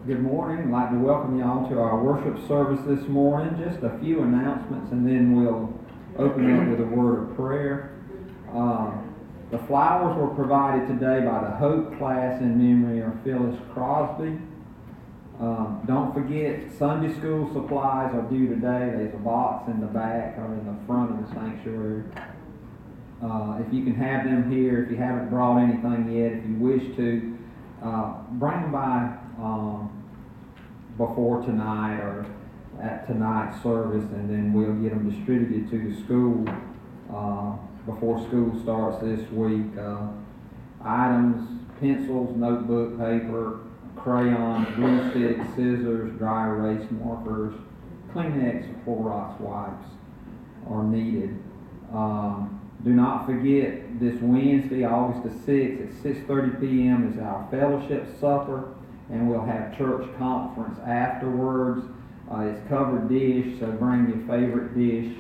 Good morning. I'd like to welcome you all to our worship service this morning. Just a few announcements and then we'll open up with a word of prayer. The flowers were provided today by the Hope class in memory of Phyllis Crosby. Don't forget, Sunday school supplies are due today. There's a box in the back or in the front of the sanctuary. If you can have them here, if you haven't brought anything yet, if you wish to, bring them by before tonight or at tonight's service, and then we'll get them distributed to the school before school starts this week. Items, pencils, notebook, paper, crayons, glue sticks, scissors, dry erase markers, Kleenex, Clorox wipes are needed. Do not forget, this Wednesday, August the 6th at 6:30 p.m. is our fellowship supper, and we'll have church conference afterwards. It's covered dish, so bring your favorite dish,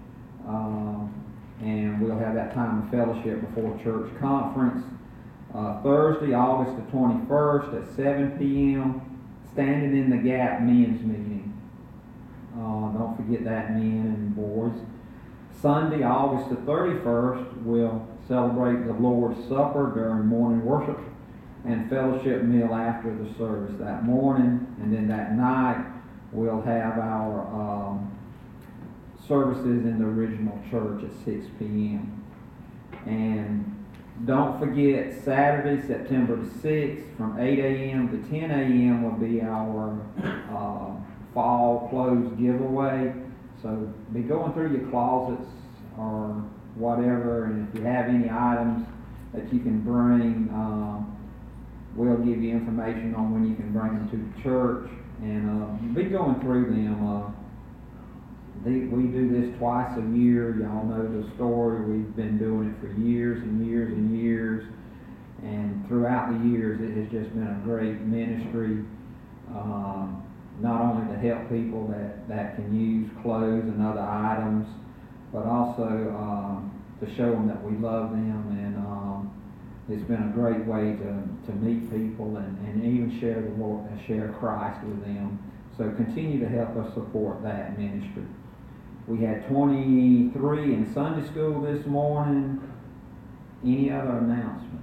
and we'll have that time of fellowship before church conference. Thursday, August the 21st at 7 p.m., Standing in the Gap men's meeting. Don't forget that, men and boys. Sunday, August the 31st, we'll celebrate the Lord's Supper during morning worship and fellowship meal after the service that morning. And then that night, we'll have our services in the original church at 6 p.m. And don't forget, Saturday, September the 6th, from 8 a.m. to 10 a.m. will be our fall clothes giveaway. So be going through your closets or whatever, and if you have any items that you can bring, we'll give you information on when you can bring them to the church, and be going through them. We do this twice a year. Y'all know the story. We've been doing it for years and years and years, and throughout the years it has just been a great ministry, not only to help people that can use clothes and other items, but also to show them that we love them, and it's been a great way to meet people and even share the Lord, share Christ with them. So continue to help us support that ministry. We had 23 in Sunday school this morning. Any other announcements?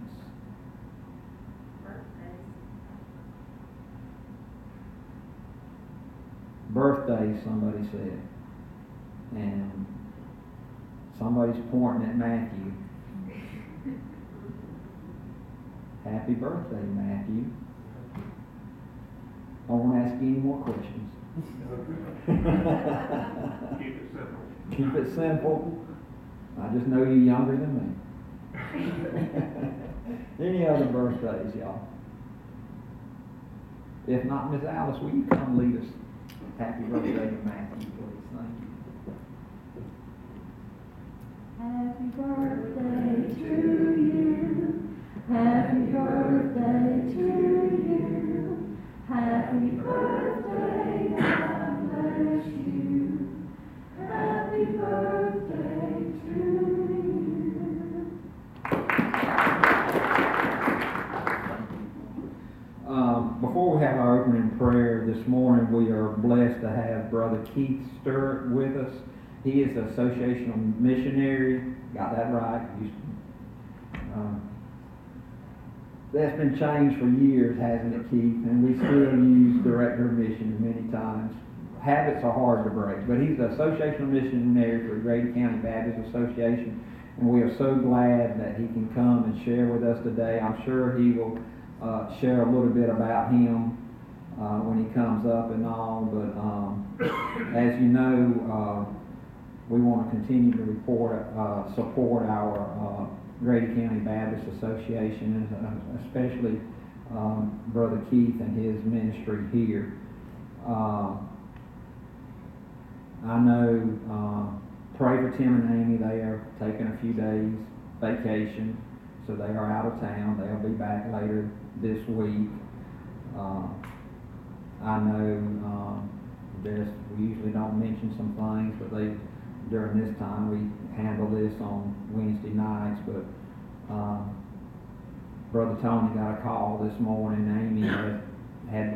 Birthday, somebody said. And somebody's pointing at Matthew. Happy birthday, Matthew. I won't ask you any more questions. Keep it simple. Keep it simple. I just know you're younger than me. Any other birthdays, y'all? If not, Miss Alice, will you come lead us? Happy birthday to Matthew, please. Thank you. Happy birthday to you. Happy birthday to you. Happy birthday, God bless you. Happy birthday to you. Before we have our opening prayer this morning, we are blessed to have Brother Keith Stewart with us. He is an associational missionary. Got that right? That's been changed for years, hasn't it, Keith? And we still use Director of Missions many times. Habits are hard to break, but he's an associational missionary for the Grady County Baptist Association, and we are so glad that he can come and share with us today. I'm sure he will share a little bit about him when he comes up and all, but as you know, we want to continue to support our Grady County Baptist Association, and especially Brother Keith and his ministry here. I know, pray for Tim and Amy. They are taking a few days vacation, so they are out of town. They'll be back later this week. I know we usually don't mention some things, but during this time we handle this on Wednesday nights, but Brother Tony got a call this morning. Amy had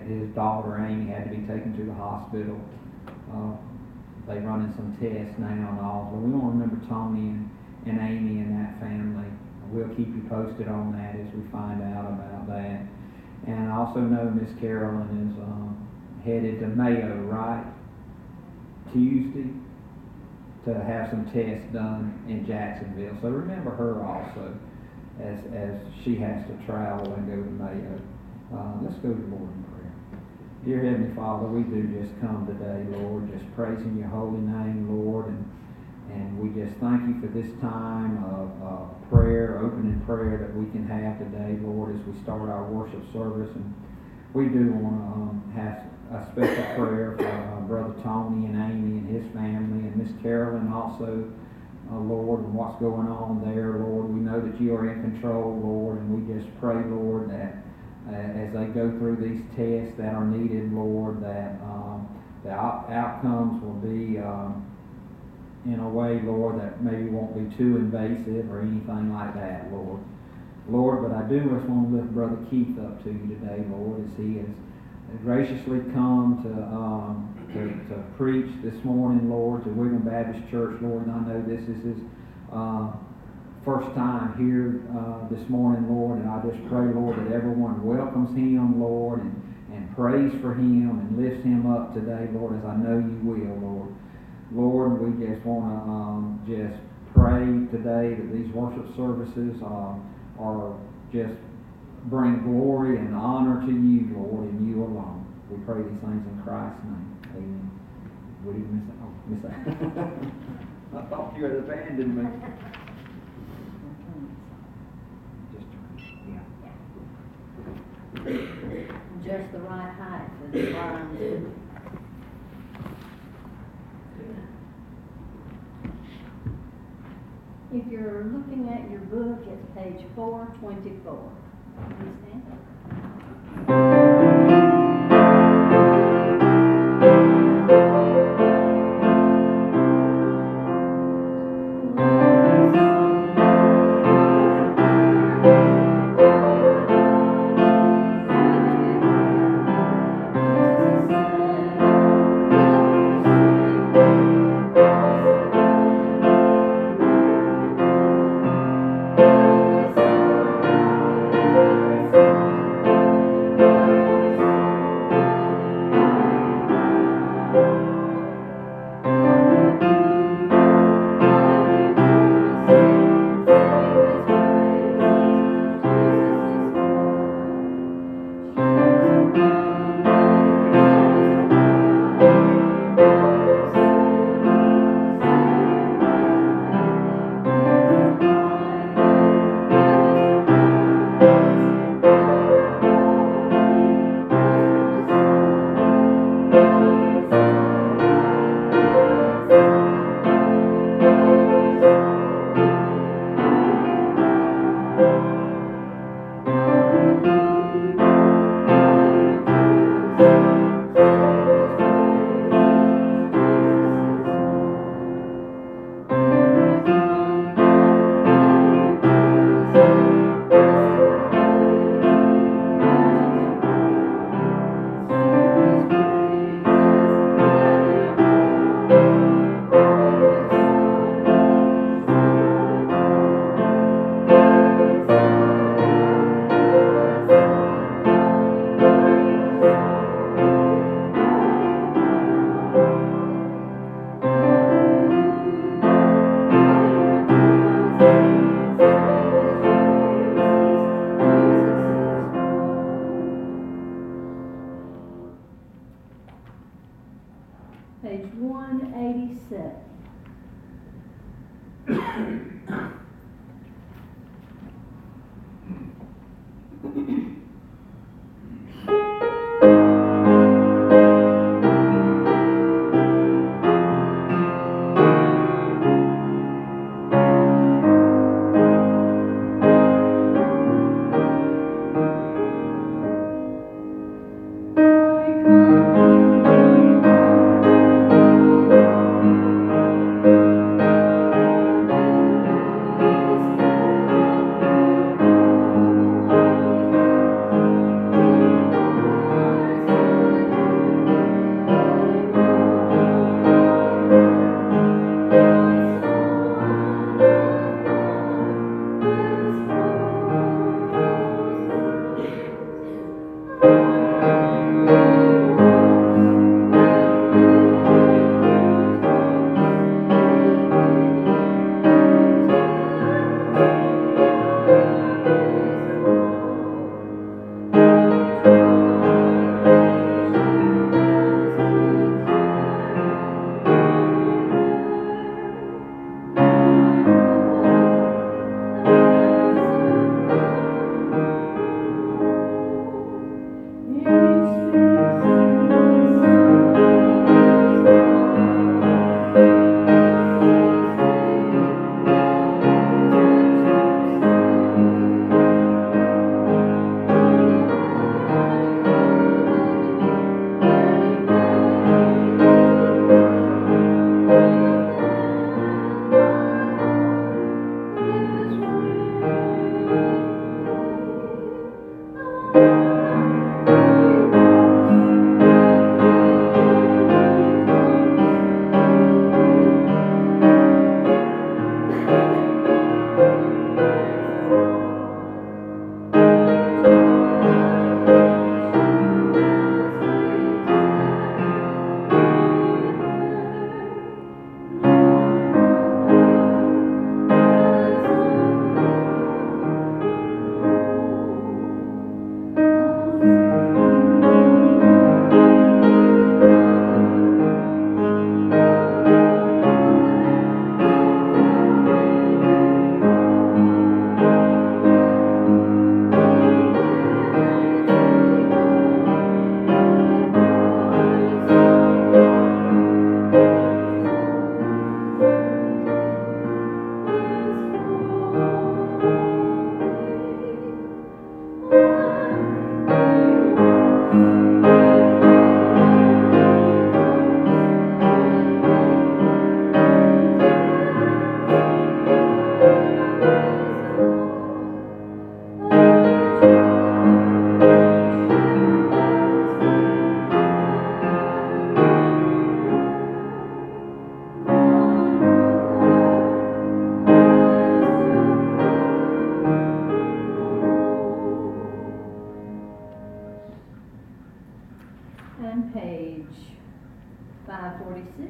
his daughter Amy had to be taken to the hospital. They running some tests now and all. But we want to remember Tony and Amy and that family. We'll keep you posted on that as we find out about that. And I also know Miss Carolyn is headed to Mayo, right? Tuesday, to have some tests done in Jacksonville. So remember her also as she has to travel and go to Mayo. Let's go to the Lord in prayer. Dear Heavenly Father, we do just come today, Lord, just praising your holy name, Lord, and we just thank you for this time of prayer, opening prayer that we can have today, Lord, as we start our worship service. And we do want to have a special prayer for Brother Tony and Amy and his family, and Miss Carolyn also, Lord, and what's going on there, Lord. We know that you are in control, Lord, and we just pray, Lord, that as they go through these tests that are needed, Lord, that the outcomes will be in a way, Lord, that maybe won't be too invasive or anything like that, Lord. Lord, but I do just want to lift Brother Keith up to you today, Lord, as he has graciously come to preach this morning, Lord, to Wigan Baptist Church, Lord. And I know this is his first time here this morning, Lord, and I just pray, Lord, that everyone welcomes him, Lord, and prays for him and lifts him up today, Lord, as I know you will, Lord. Lord, we just want to just pray today that these worship services are just bring glory and honor to you, Lord, and you alone. We pray these things in Christ's name. Amen. What did you miss? Oh, miss that. I thought you had abandoned me. Just the right height for the lines. If you're looking at your book, it's page 424. Understand? Page 187. And page 546.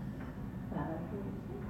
546.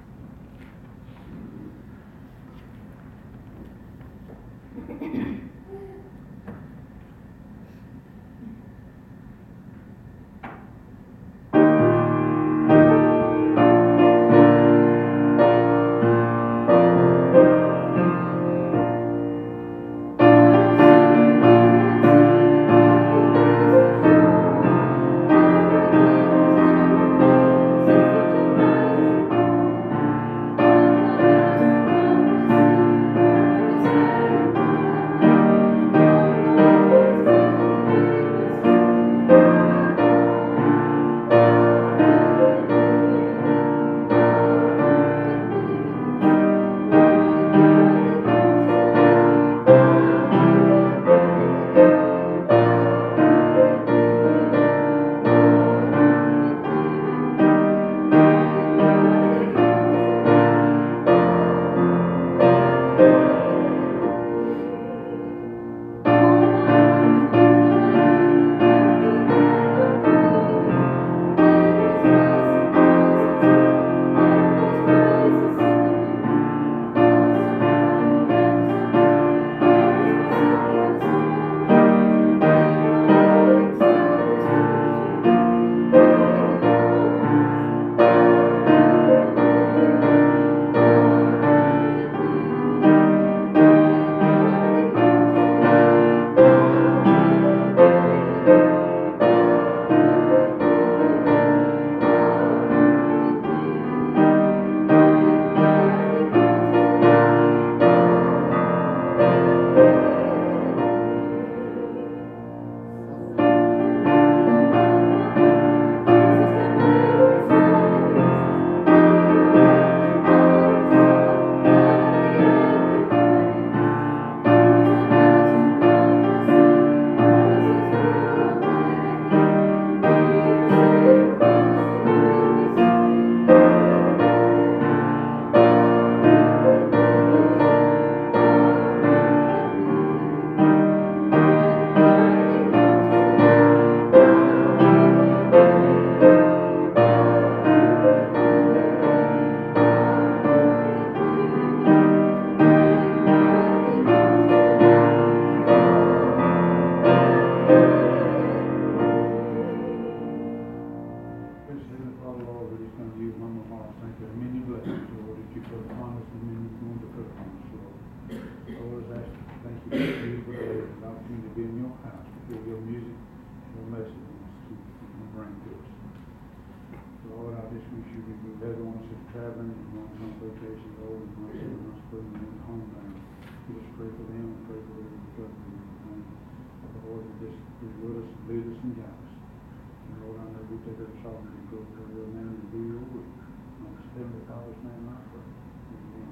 Traveling and going on vacation, Lord, and my son, my spring, and home now. We just pray for them, pray for their recovery and everything. Lord, just be with us, and lead us, and guide us. And Lord, I know we take our sovereignty, go to our will now, and do your will. In the Heavenly Father's name, I pray. Amen.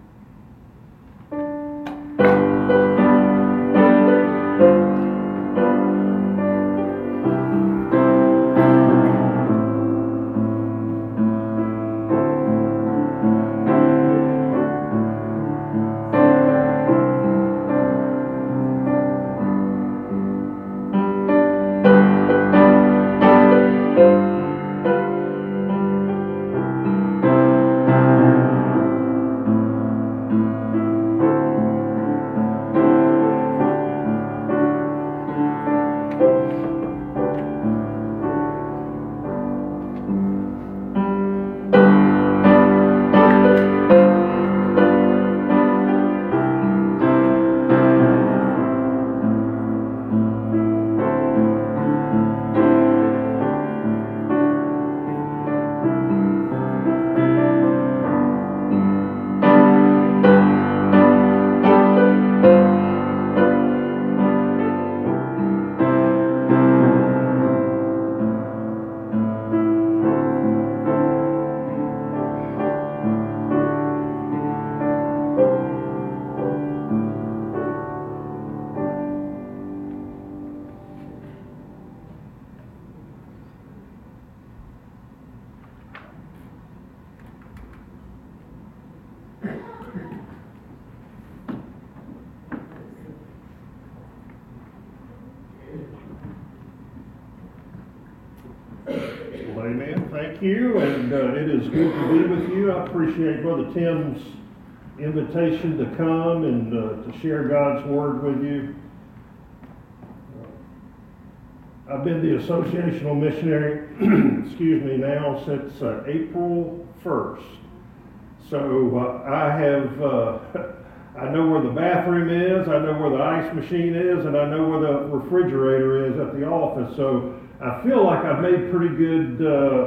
Amen. Thank you, and it is good to be with you. I appreciate Brother Tim's invitation to come and to share God's Word with you. I've been the associational missionary, excuse me, now since April 1st. So I know where the bathroom is, I know where the ice machine is, and I know where the refrigerator is at the office. So I feel like I've made pretty good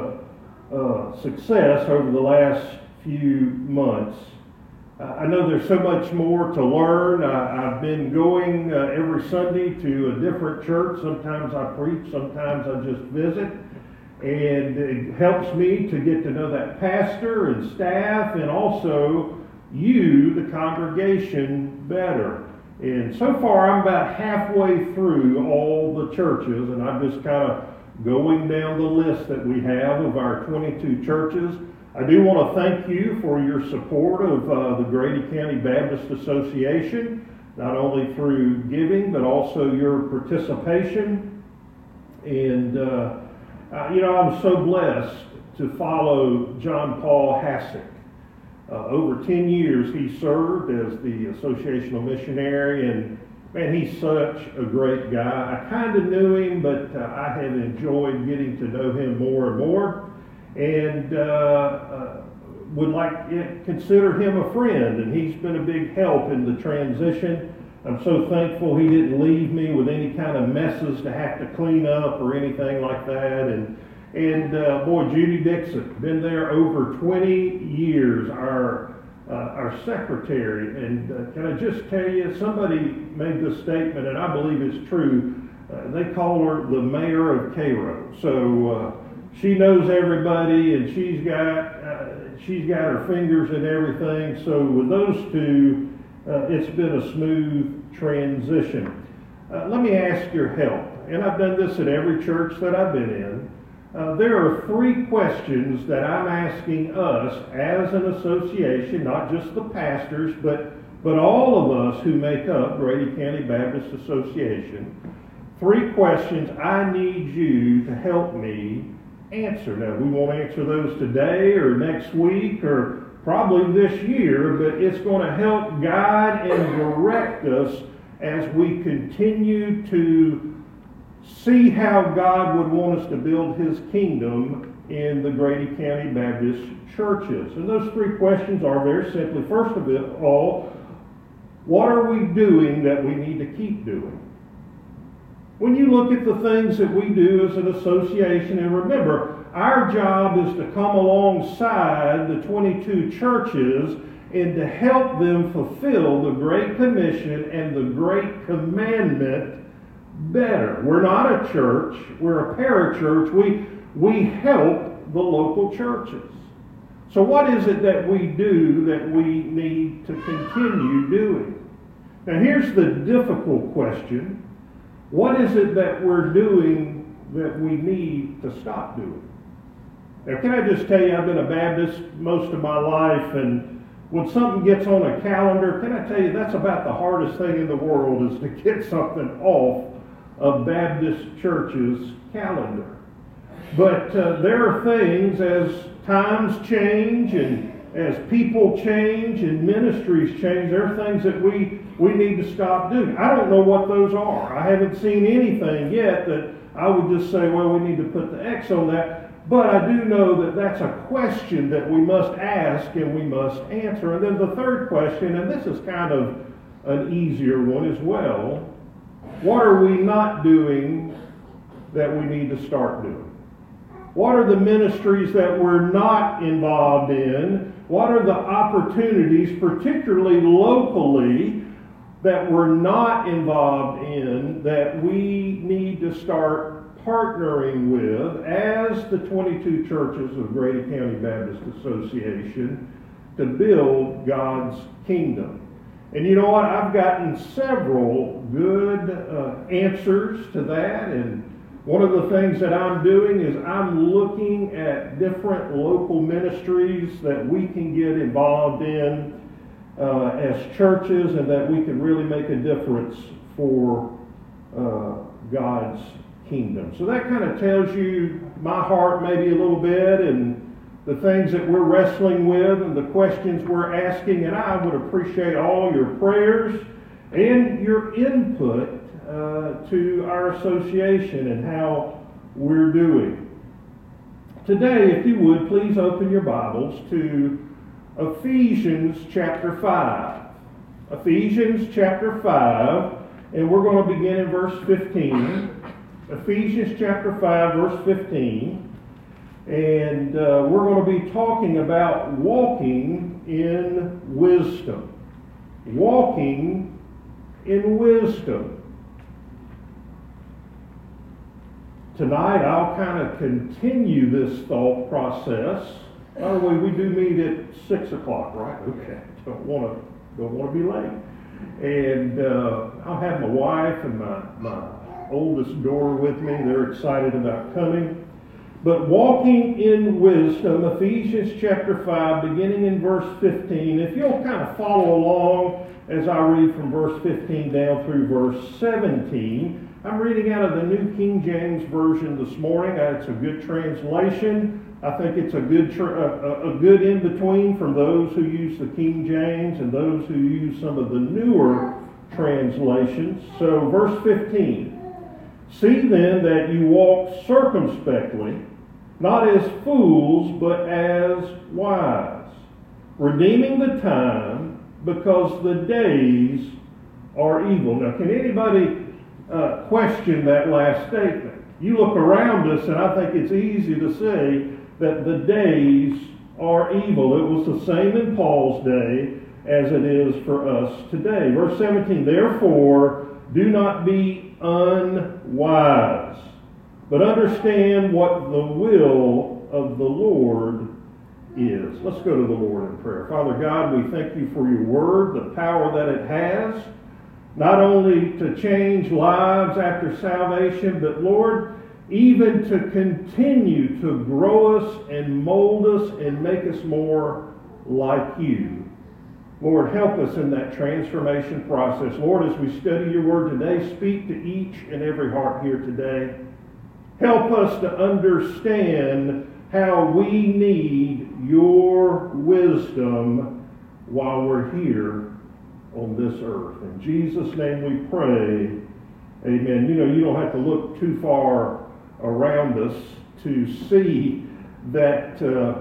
success over the last few months. I know there's so much more to learn. I've been going every Sunday to a different church. Sometimes I preach, sometimes I just visit. And it helps me to get to know that pastor and staff and also you, the congregation, better. And so far I'm about halfway through all the churches, and I'm just kind of going down the list that we have of our 22 churches. I do want to thank you for your support of the Grady County Baptist Association, not only through giving, but also your participation. And, I'm so blessed to follow John Paul Hassick. Over 10 years he served as the associational missionary, and man, he's such a great guy. I kind of knew him, but I have enjoyed getting to know him more and more. And would consider him a friend, and he's been a big help in the transition. I'm so thankful he didn't leave me with any kind of messes to have to clean up or anything like that. And boy, Judy Dixon, been there over 20 years, our secretary. And can I just tell you, somebody made this statement, and I believe it's true. They call her the mayor of Cairo. So she knows everybody, and she's got her fingers in everything. So with those two, it's been a smooth transition. Let me ask your help, and I've done this at every church that I've been in. There are 3 questions that I'm asking us as an association, not just the pastors, but all of us who make up Grady County Baptist Association. 3 questions I need you to help me answer. Now, we won't answer those today or next week or probably this year, but it's going to help guide and direct us as we continue to see how God would want us to build His kingdom in the Grady County Baptist churches. And those 3 questions are very simply, first of all, what are we doing that we need to keep doing? When you look at the things that we do as an association, and remember, our job is to come alongside the 22 churches and to help them fulfill the Great Commission and the Great Commandment better. We're not a church, we're a parachurch. We help the local churches. So what is it that we do that we need to continue doing? Now here's the difficult question. What is it that we're doing that we need to stop doing? Now, can I just tell you, I've been a Baptist most of my life, and when something gets on a calendar, can I tell you, that's about the hardest thing in the world, is to get something off a Baptist church's calendar. But there are things, as times change and as people change and ministries change, there are things that we need to stop doing. I don't know what those are. I haven't seen anything yet that I would just say, well, we need to put the X on that. But I do know that that's a question that we must ask and we must answer. And then the third question, and this is kind of an easier one as well, what are we not doing that we need to start doing? What are the ministries that we're not involved in? What are the opportunities, particularly locally, that we're not involved in that we need to start partnering with as the 22 churches of Grady County Baptist Association to build God's kingdom? And you know what? I've gotten several good answers to that. And one of the things that I'm doing is I'm looking at different local ministries that we can get involved in as churches, and that we can really make a difference for God's kingdom. So that kind of tells you my heart maybe a little bit, and the things that we're wrestling with and the questions we're asking. And I would appreciate all your prayers and your input to our association and how we're doing. Today, if you would, please open your Bibles to Ephesians chapter 5. Ephesians chapter 5, and we're going to begin in verse 15. Ephesians chapter 5, verse 15. And we're going to be talking about walking in wisdom. Walking in wisdom. Tonight I'll kind of continue this thought process. By the way, we do meet at 6 o'clock, right? Okay. Don't want to be late. And I'll have my wife and my oldest daughter with me. They're excited about coming. But walking in wisdom, Ephesians chapter 5, beginning in verse 15. If you'll kind of follow along as I read from verse 15 down through verse 17. I'm reading out of the New King James Version this morning. It's a good translation. I think it's a good in-between from those who use the King James and those who use some of the newer translations. So verse 15. See then that you walk circumspectly, not as fools, but as wise, redeeming the time, because the days are evil. Now, can anybody question that last statement? You look around us, and I think it's easy to say that the days are evil. It was the same in Paul's day as it is for us today. Verse 17, therefore, do not be unwise, but understand what the will of the Lord is. Let's go to the Lord in prayer. Father God, we thank you for your word, the power that it has, not only to change lives after salvation, but Lord, even to continue to grow us and mold us and make us more like you. Lord, help us in that transformation process. Lord, as we study your word today, speak to each and every heart here today. Help us to understand how we need your wisdom while we're here on this earth. In Jesus' name we pray. Amen. You know, you don't have to look too far around us to see that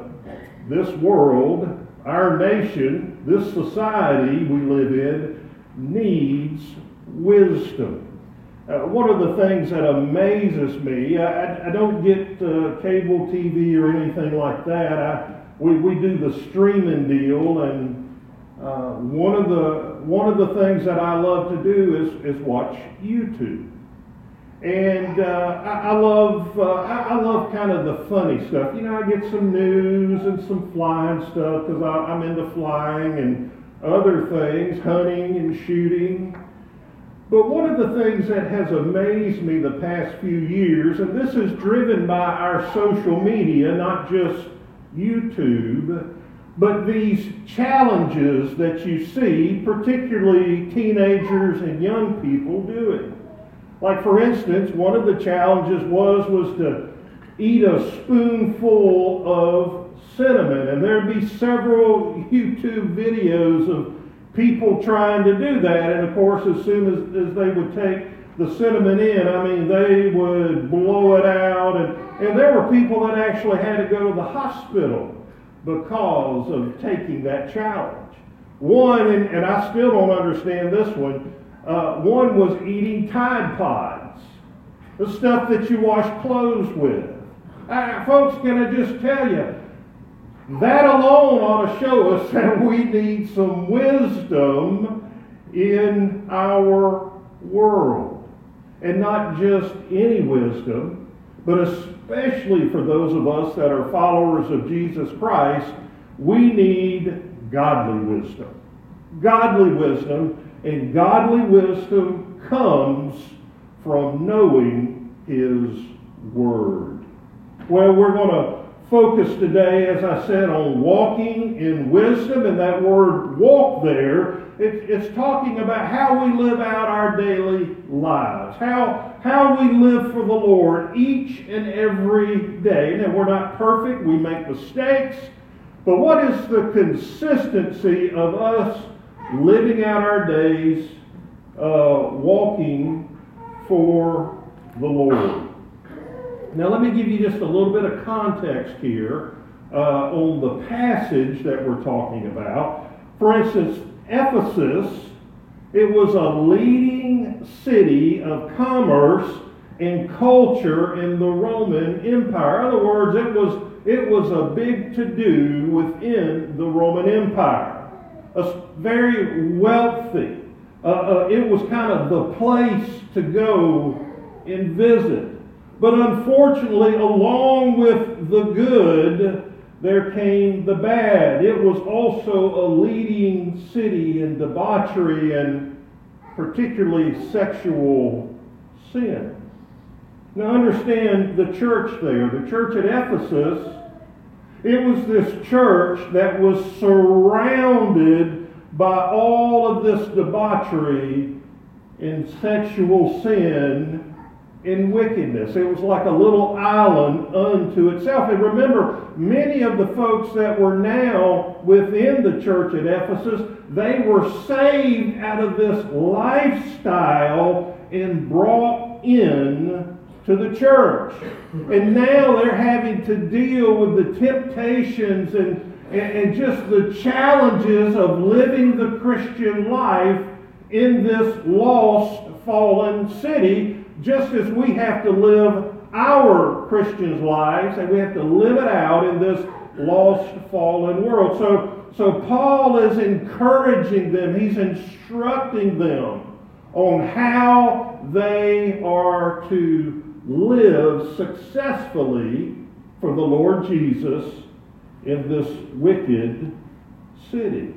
this world, our nation, this society we live in, needs wisdom. One of the things that amazes me, I don't get cable TV or anything like that. We do the streaming deal, and one of the things that I love to do is watch YouTube. And I love kind of the funny stuff. You know, I get some news and some flying stuff because I'm into flying and other things, hunting and shooting. But one of the things that has amazed me the past few years, and this is driven by our social media, not just YouTube, but these challenges that you see, particularly teenagers and young people doing. Like, for instance, one of the challenges was to eat a spoonful of cinnamon. And there'd be several YouTube videos of people trying to do that. And, of course, as soon as they would take the cinnamon in, I mean, they would blow it out. And there were people that actually had to go to the hospital because of taking that challenge. One, and I still don't understand this one, one was eating Tide Pods, the stuff that you wash clothes with. Folks, can I just tell you, that alone ought to show us that we need some wisdom in our world. And not just any wisdom, but especially for those of us that are followers of Jesus Christ, we need godly wisdom. Godly wisdom. And godly wisdom comes from knowing His Word. Well, we're going to focus today, as I said, on walking in wisdom. And that word walk there, it's talking about how we live out our daily lives. How how we live for the Lord each and every day. Now, we're not perfect. We make mistakes. But what is the consistency of us living out our days walking for the Lord? Now, let me give you just a little bit of context here on the passage that we're talking about. For instance, Ephesus, it was a leading city of commerce and culture in the Roman Empire. In other words, it was a big to-do within the Roman Empire. Very wealthy. It was kind of the place to go and visit. But unfortunately, along with the good, there came the bad. It was also a leading city in debauchery and particularly sexual sin. Now understand the church there. The church at Ephesus, it was this church that was surrounded by all of this debauchery and sexual sin and wickedness. It was like a little island unto itself. And remember, many of the folks that were now within the church at Ephesus, they were saved out of this lifestyle and brought in to the church. And now they're having to deal with the temptations and just the challenges of living the Christian life in this lost, fallen city, just as we have to live our Christian lives, and we have to live it out in this lost, fallen world. So Paul is encouraging them, he's instructing them on how they are to live successfully for the Lord Jesus in this wicked city.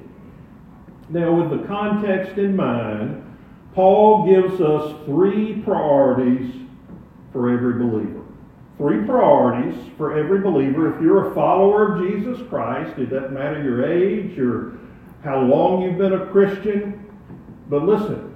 Now, with the context in mind, Paul gives us 3 priorities for every believer. 3 priorities for every believer. If you're a follower of Jesus Christ, it doesn't matter your age or how long you've been a Christian. But listen,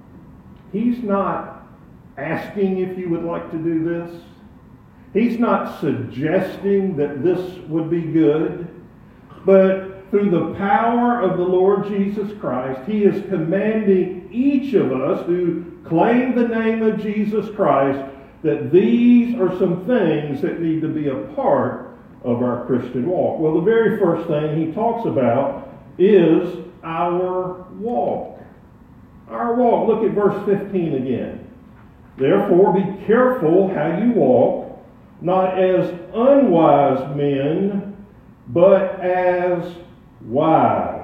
he's not asking if you would like to do this. He's not suggesting that this would be good. But through the power of the Lord Jesus Christ, he is commanding each of us who claim the name of Jesus Christ that these are some things that need to be a part of our Christian walk. Well, the very first thing he talks about is our walk. Our walk. Look at verse 15 again. Therefore, be careful how you walk, not as unwise men, but as wise.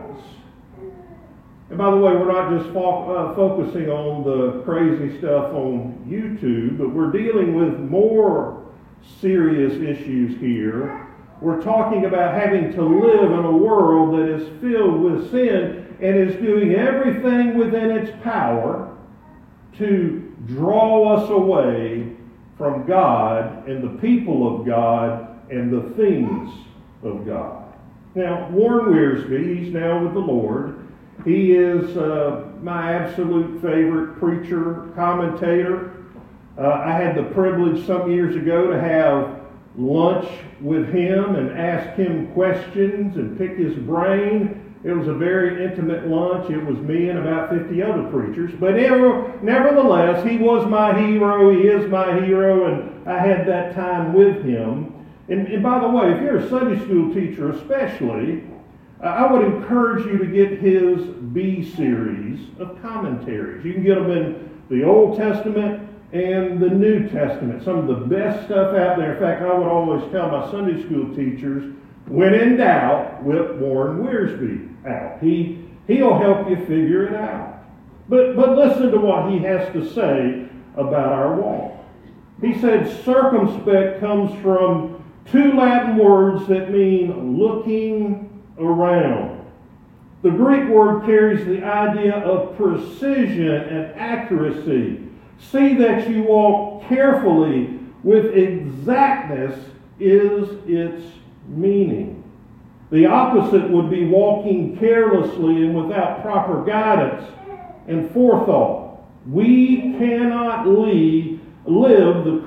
And by the way, we're not just focusing on the crazy stuff on YouTube, but we're dealing with more serious issues here. We're talking about having to live in a world that is filled with sin and is doing everything within its power to draw us away from God and the people of God and the things of God. Now, Warren Wiersbe, he's now with the Lord. He is my absolute favorite preacher, commentator. I had the privilege some years ago to have lunch with him and ask him questions and pick his brain. It was a very intimate lunch. It was me and about 50 other preachers. But nevertheless, he was my hero. He is my hero, and I had that time with him. And by the way, if you're a Sunday school teacher especially, I would encourage you to get his B series of commentaries. You can get them in the Old Testament and the New Testament. Some of the best stuff out there. In fact, I would always tell my Sunday school teachers, when in doubt, whip Warren Wiersbe out. He'll help you figure it out. But listen to what he has to say about our walk. He said circumspect comes from 2 Latin words that mean looking around. The Greek word carries the idea of precision and accuracy. See that you walk carefully with exactness is its meaning. The opposite would be walking carelessly and without proper guidance and forethought. We cannot lead leave the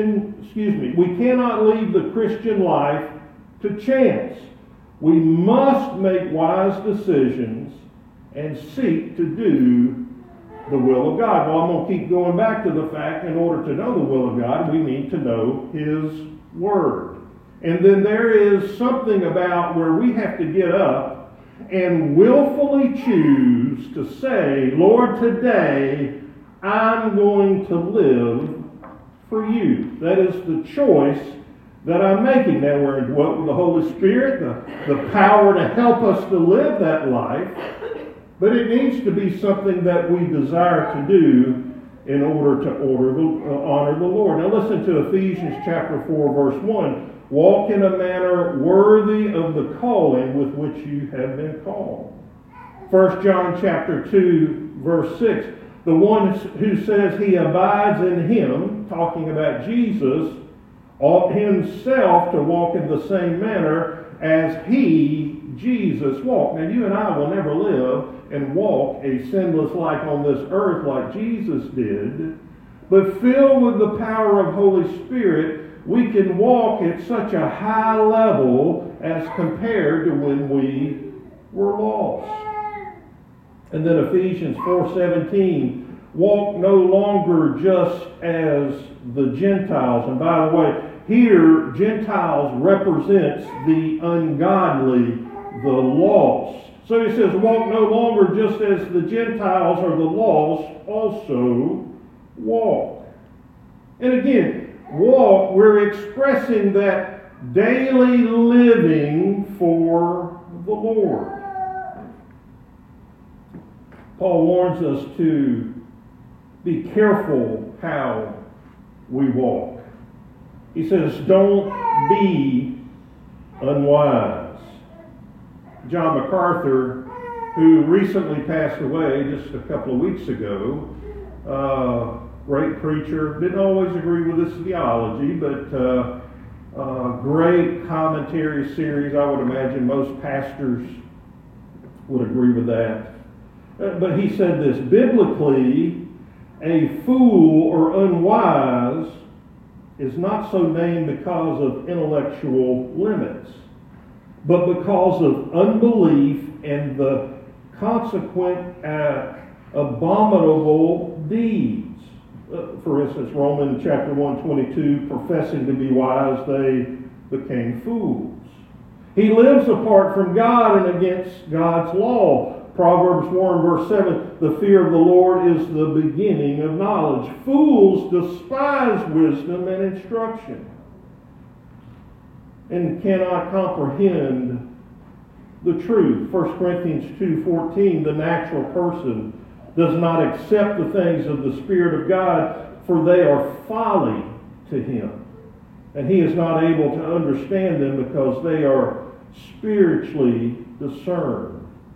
Christian life to chance. We must make wise decisions and seek to do the will of God. Well, I'm going to keep going back to the fact, in order to know the will of God, we need to know His Word. And then there is something about where we have to get up and willfully choose to say, Lord, today I'm going to live for you. That is the choice that I'm making. Now we're indwelt with the Holy Spirit, the power to help us to live that life. But it needs to be something that we desire to do in order to honor the Lord. Now listen to Ephesians chapter 4, verse 1. Walk in a manner worthy of the calling with which you have been called. 1 John chapter 2, verse 6. The one who says he abides in Him, talking about Jesus, ought himself to walk in the same manner as He, Jesus, walked. Now you and I will never live and walk a sinless life on this earth like Jesus did, but filled with the power of Holy Spirit, we can walk at such a high level as compared to when we were lost. And then Ephesians 4:17, walk no longer just as the Gentiles. And by the way, here Gentiles represents the ungodly, the lost. So he says, walk no longer just as the Gentiles or the lost also walk. And again, walk, we're expressing that daily living for the Lord. Paul warns us to be careful how we walk. He says, don't be unwise. John MacArthur, who recently passed away just a couple of weeks ago, great preacher, didn't always agree with his theology, but great commentary series. I would imagine most pastors would agree with that. But he said this, biblically, a fool or unwise is not so named because of intellectual limits, but because of unbelief and the consequent abominable deeds. For instance, Romans chapter 1:22, professing to be wise, they became fools. He lives apart from God and against God's law. Proverbs 1 verse 7, the fear of the Lord is the beginning of knowledge. Fools despise wisdom and instruction and cannot comprehend the truth. 1 Corinthians 2:14, the natural person does not accept the things of the Spirit of God, for they are folly to him. And he is not able to understand them because they are spiritually discerned.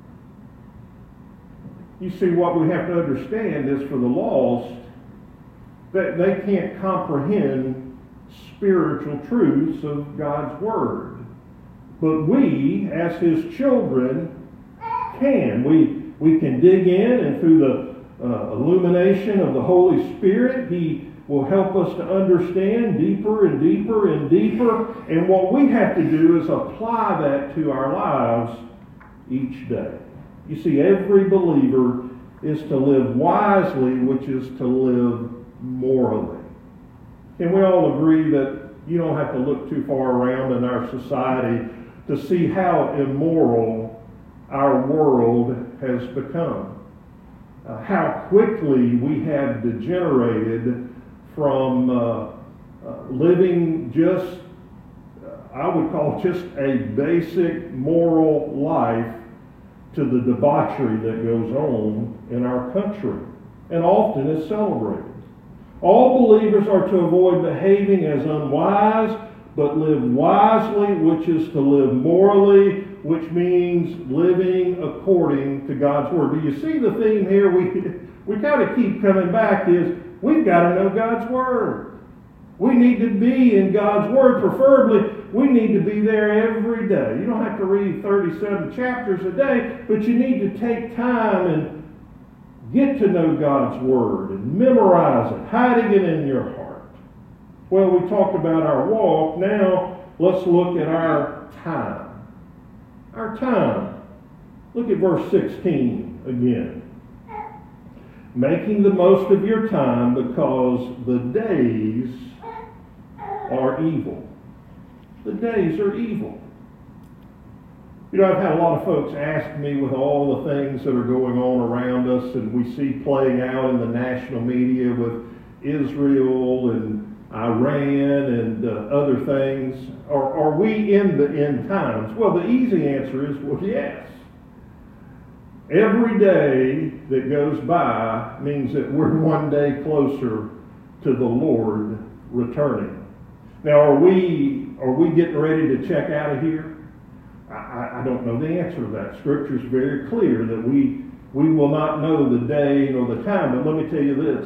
You see, what we have to understand is for the lost, that they can't comprehend spiritual truths of God's Word. But we, as His children, can. We can dig in, and through the illumination of the Holy Spirit, He will help us to understand deeper and deeper and deeper. And what we have to do is apply that to our lives each day. You see, every believer is to live wisely, which is to live morally. Can we all agree that you don't have to look too far around in our society to see how immoral our world has become? How quickly we have degenerated from living just, I would call just a basic moral life, to the debauchery that goes on in our country, and often is celebrated. All believers are to avoid behaving as unwise, but live wisely, which is to live morally, which means living according to God's Word. Do you see the theme here? We kind of keep coming back is we've got to know God's Word. We need to be in God's Word. Preferably, we need to be there every day. You don't have to read 37 chapters a day, but you need to take time and get to know God's Word and memorize it, hiding it in your heart. Well, we talked about our walk. Now, let's look at our time. Our time. Look at verse 16 again. Making the most of your time because the days are evil. The days are evil. You know, I've had a lot of folks ask me with all the things that are going on around us and we see playing out in the national media with Israel and Iran and other things, are we in the end times? Well, the easy answer is, well, yes. Every day that goes by means that we're one day closer to the Lord returning. Now, are we getting ready to check out of here? I don't know the answer to that. Scripture is very clear that we will not know the day nor the time, but let me tell you this.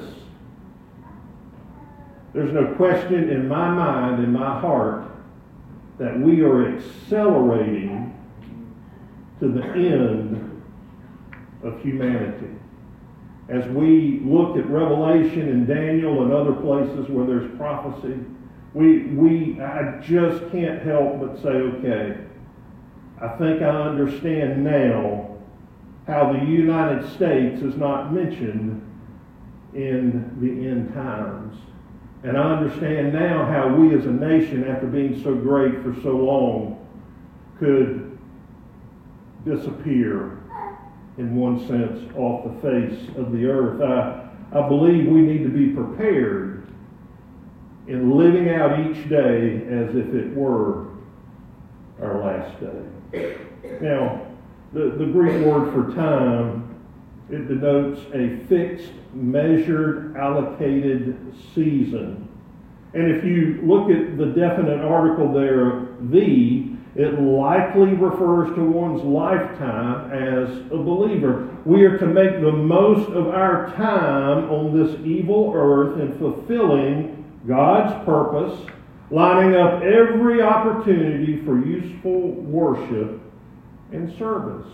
There's no question in my mind, in my heart, that we are accelerating to the end of humanity. As we look at Revelation and Daniel and other places where there's prophecy, I just can't help but say, okay, I think I understand now how the United States is not mentioned in the end times. And I understand now how we as a nation, after being so great for so long, could disappear in one sense off the face of the earth. I believe we need to be prepared in living out each day as if it were our last day. Now, the Greek word for time, it denotes a fixed, measured, allocated season. And if you look at the definite article there, it likely refers to one's lifetime as a believer. We are to make the most of our time on this evil earth in fulfilling God's purpose, lining up every opportunity for useful worship and service.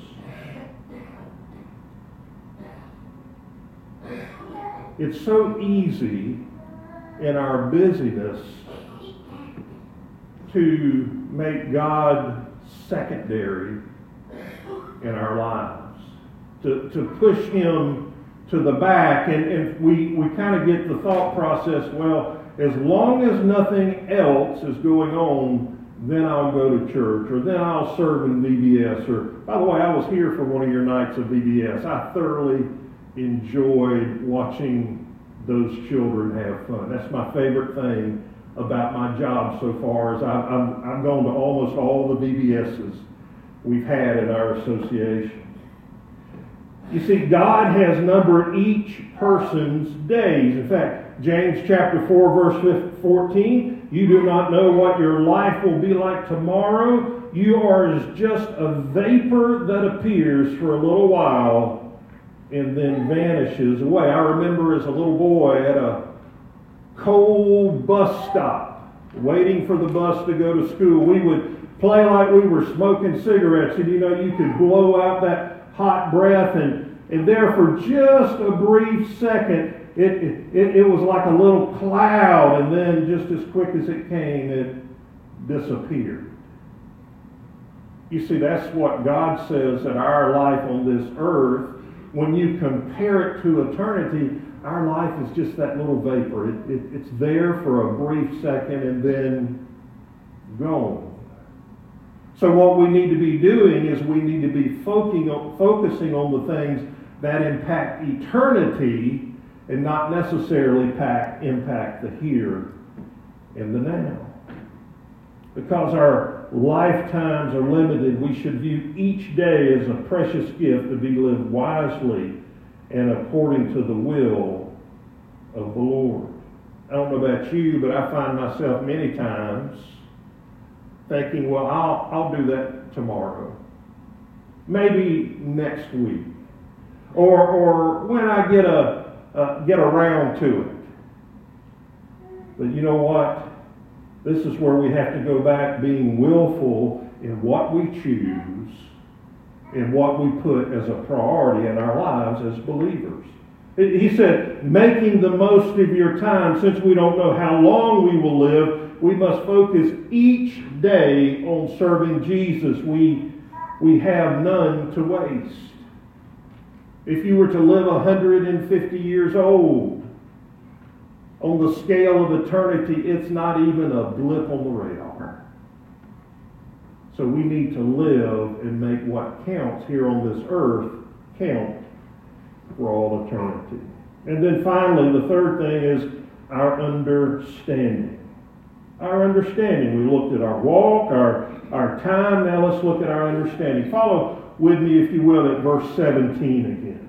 It's so easy in our busyness to make God secondary in our lives, to push Him to the back, and we kind of get the thought process, well, as long as nothing else is going on, then I'll go to church, or then I'll serve in VBS, or, by the way, I was here for one of your nights of VBS. I thoroughly enjoyed watching those children have fun. That's my favorite thing about my job so far, is I've gone to almost all the VBSs we've had in our association. You see, God has numbered each person's days. In fact, James chapter 4, verse 14, you do not know what your life will be like tomorrow. You are as just a vapor that appears for a little while and then vanishes away. I remember as a little boy at a cold bus stop, waiting for the bus to go to school, we would play like we were smoking cigarettes, and you could blow out that hot breath, and there for just a brief second, it was like a little cloud, and then just as quick as it came, it disappeared. You see, that's what God says that our life on this earth, when you compare it to eternity, our life is just that little vapor. It's there for a brief second and then gone. So what we need to be doing is we need to be focusing on the things that impact eternity and not necessarily impact the here and the now. Because our lifetimes are limited, we should view each day as a precious gift to be lived wisely and according to the will of the Lord. I don't know about you, but I find myself many times thinking, well, I'll do that tomorrow. Maybe next week. Or when I get around to it. But you know what? This is where we have to go back being willful in what we choose and what we put as a priority in our lives as believers. He said, making the most of your time, since we don't know how long we will live, we must focus each day on serving Jesus. We have none to waste. If you were to live 150 years old, on the scale of eternity, it's not even a blip on the radar. So we need to live and make what counts here on this earth count for all eternity. And then finally, the third thing is our understanding. Our understanding. We looked at our walk, our time. Now let's look at our understanding. Follow with me, if you will, at verse 17 again.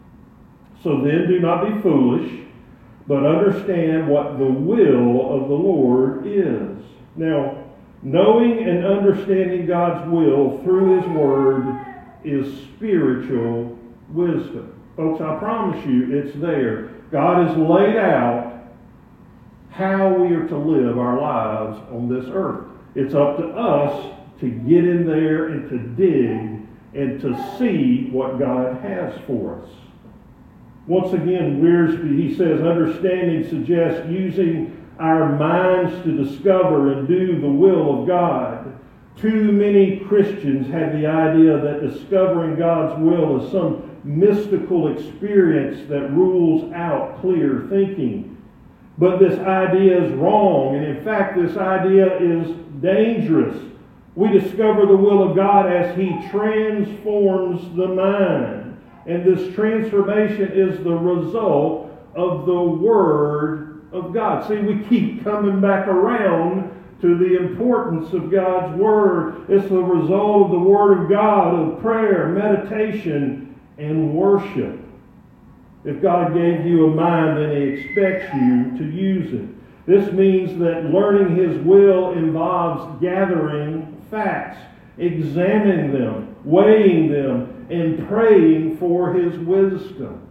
So then do not be foolish, but understand what the will of the Lord is. Now, knowing and understanding God's will through His Word is spiritual wisdom. Folks, I promise you, it's there. God has laid out how we are to live our lives on this earth. It's up to us to get in there and to dig and to see what God has for us. Once again, Wiersbe, he says, understanding suggests using our minds to discover and do the will of God. Too many Christians have the idea that discovering God's will is some mystical experience that rules out clear thinking. But this idea is wrong, and in fact, this idea is dangerous. We discover the will of God as He transforms the mind. And this transformation is the result of the Word of God. See, we keep coming back around to the importance of God's Word. It's the result of the Word of God, of prayer, meditation, and worship. If God gave you a mind, then He expects you to use it. This means that learning His will involves gathering facts, examining them, weighing them, and praying for His wisdom.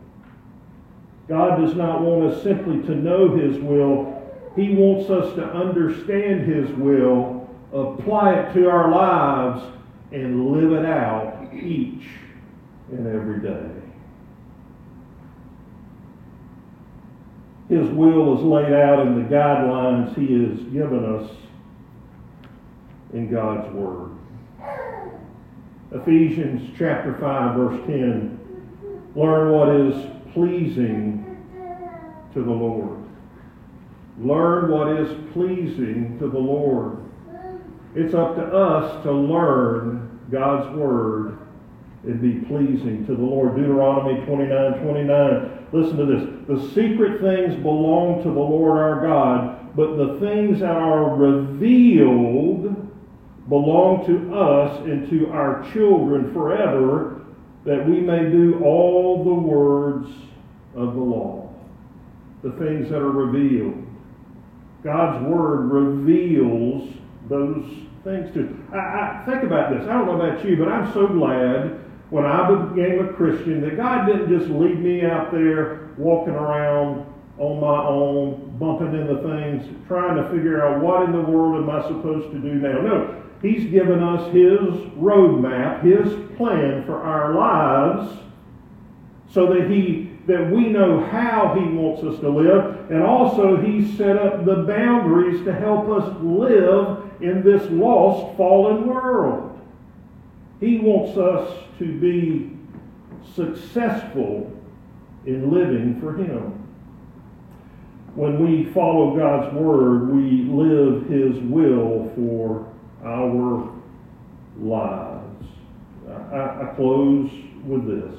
God does not want us simply to know His will. He wants us to understand His will, apply it to our lives, and live it out each and every day. His will is laid out in the guidelines He has given us in God's Word. Ephesians chapter 5, verse 10. Learn what is pleasing to the Lord. Learn what is pleasing to the Lord. It's up to us to learn God's Word and be pleasing to the Lord. Deuteronomy 29:29. Listen to this. The secret things belong to the Lord our God, but the things that are revealed belong to us and to our children forever, that we may do all the words of the law. The things that are revealed. God's Word reveals those things to us. Think about this. I don't know about you, but I'm so glad when I became a Christian that God didn't just leave me out there walking around on my own, bumping into things, trying to figure out what in the world am I supposed to do now. No, He's given us His roadmap, His plan for our lives, so that we know how He wants us to live, and also He set up the boundaries to help us live in this lost, fallen world. He wants us to be successful in living for Him. When we follow God's Word, we live His will for our lives. I close with this.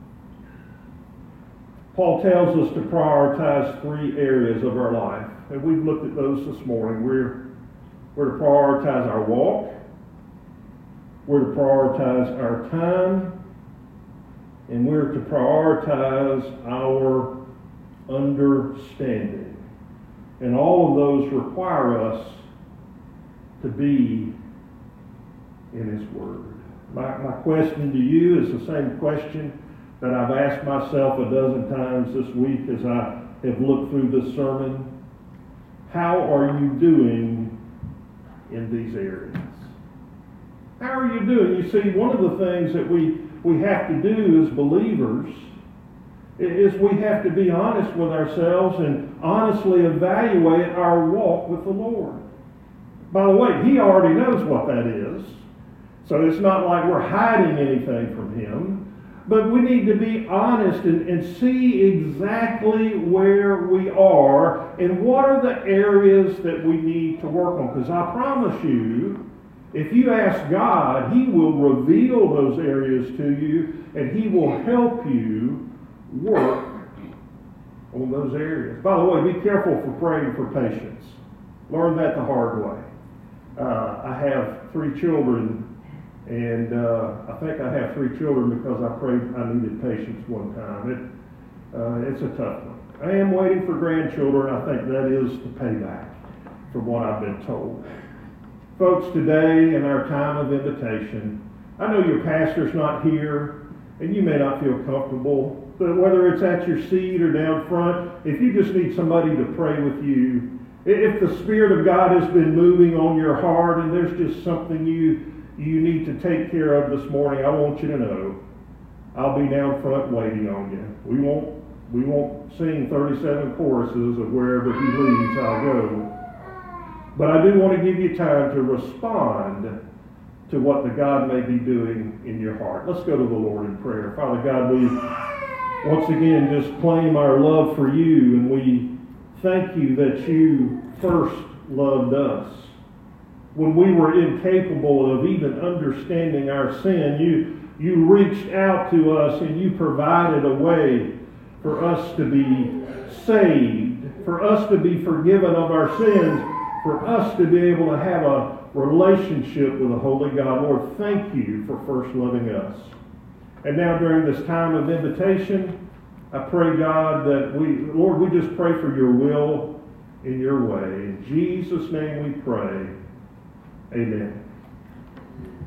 Paul tells us to prioritize 3 areas of our life, and we've looked at those this morning. We're to prioritize our walk, we're to prioritize our time, and we're to prioritize our understanding. And all of those require us to be in His Word. My question to you is the same question that I've asked myself a dozen times this week as I have looked through this sermon. How are you doing in these areas? How are you doing? You see, one of the things that we have to do as believers is we have to be honest with ourselves and honestly evaluate our walk with the Lord. By the way, He already knows what that is. So it's not like we're hiding anything from Him. But we need to be honest and see exactly where we are and what are the areas that we need to work on. Because I promise you, if you ask God, He will reveal those areas to you and He will help you work on those areas. By the way, be careful for praying for patience. Learn that the hard way. I have 3 children. And I think I have 3 children because I prayed I needed patience one time. It's a tough one. I am waiting for grandchildren. I think that is the payback from what I've been told. Folks, today in our time of invitation, I know your pastor's not here and you may not feel comfortable, but whether it's at your seat or down front, if you just need somebody to pray with you, if the Spirit of God has been moving on your heart and there's just something you need to take care of this morning, I want you to know I'll be down front waiting on you. We won't sing 37 choruses of wherever He leads, I'll go. But I do want to give you time to respond to what the God may be doing in your heart. Let's go to the Lord in prayer. Father God, we once again just claim our love for You, and we thank You that You first loved us. When we were incapable of even understanding our sin, you reached out to us and You provided a way for us to be saved, for us to be forgiven of our sins, for us to be able to have a relationship with the Holy God. Lord, thank You for first loving us. And now during this time of invitation, I pray, God, that Lord, we just pray for Your will in Your way. In Jesus' name we pray. Amen.